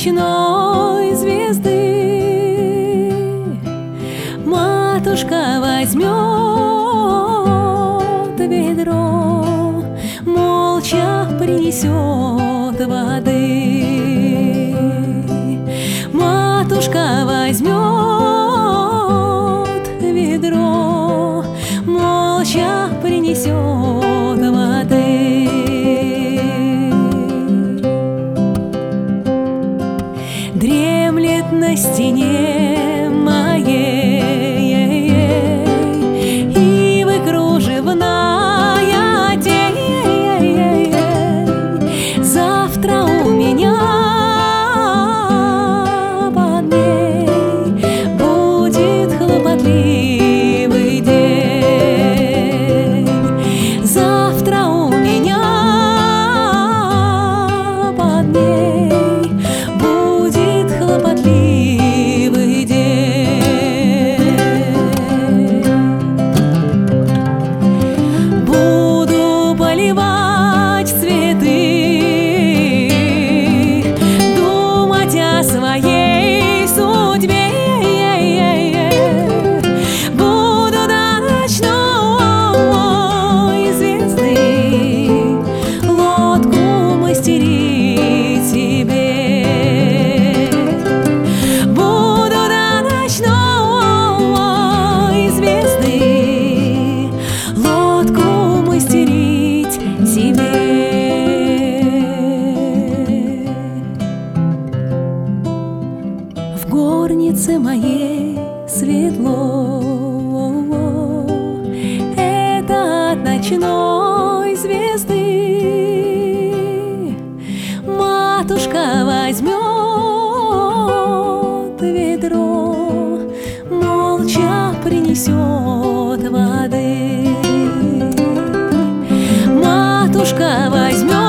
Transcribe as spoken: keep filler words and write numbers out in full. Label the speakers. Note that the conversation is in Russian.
Speaker 1: ночной звезды. Матушка возьмет ведро, молча принесет воды. Матушка возьмет ведро, молча принесет воды. Дремлет на стене моей ивы кружевная тень. Завтра у меня под ней будет хлопотливый день. Завтра у меня под ней хлопотливый день. Буду поливать цветы, думать о своей судьбе. Буду до ночной звезды лодку мастерить себе. В горнице моей светло, это от ночной звезды. Матушка возьмет ведро, молча принесет воды. Матушка возьмет